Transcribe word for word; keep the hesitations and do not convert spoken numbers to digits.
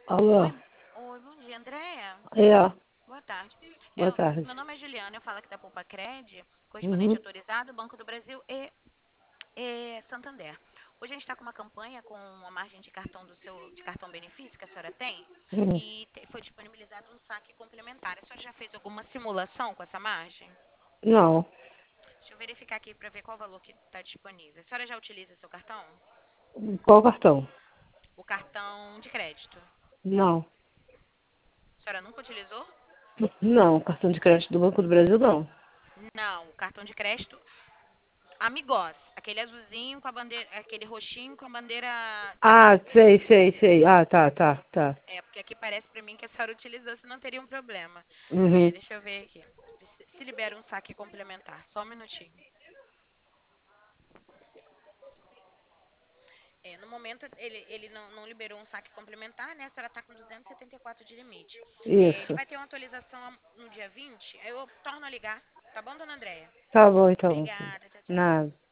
Alô? Oi, oi, bom dia, Andréia. É, ó. Boa tarde. Boa Eu- tarde. meu nome é Juliana, eu falo aqui da Poupa Cred, correspondente Uhum. autorizado, Banco do Brasil e, e Santander. Hoje a gente está com uma campanha com uma margem de cartão do seu de cartão benefício que a senhora tem Uhum. e te- foi disponibilizado um saque complementar. A senhora já fez alguma simulação com essa margem? Não. Deixa eu verificar aqui para ver qual o valor que está disponível. A senhora já utiliza seu cartão? Qual cartão? O cartão de crédito. Não. A senhora nunca utilizou? Não, cartão de crédito do Banco do Brasil não. Não, o cartão de crédito Amigos, aquele azulzinho com a bandeira, aquele roxinho com a bandeira de Ah, amigo. sei, sei, sei. Ah, tá, tá, tá. É, porque aqui parece pra mim que a senhora utilizou, se não teria um problema. É, Uhum. deixa eu ver aqui. Se se libera um saque complementar, só um minutinho. É, no momento ele, ele não, não liberou um saque complementar, né? A senhora tá com duzentos e setenta e quatro de limite. É, ele Isso. vai ter uma atualização no dia vinte, aí eu torno a ligar. Tá bom, dona Andréia? Tá bom, então. Obrigada, tchau, tchau. Nada.